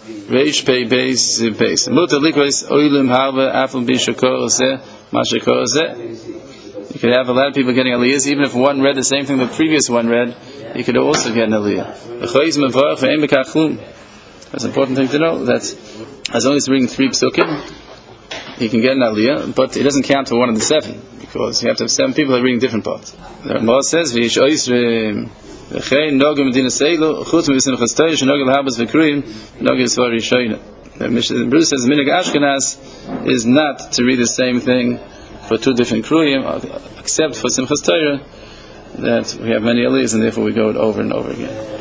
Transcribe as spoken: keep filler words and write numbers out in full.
Reish Pei Beis Beis. Mutar likros oilim halva afal bishakor zeh mashakor zeh. You could have a lot of people getting aliyahs, even if one read the same thing the previous one read, you could also get an aliyah. That's an important thing to know, that as long as you're reading three psukim, you can get an aliyah, but it doesn't count for one of the seven, because you have to have seven people that are reading different parts. The Ramah says, the Bruce says, Minig Ashkenaz is not to read the same thing for two different kruyim, except for Simchas Torah, that we have many aliyahs, and therefore we go it over and over again.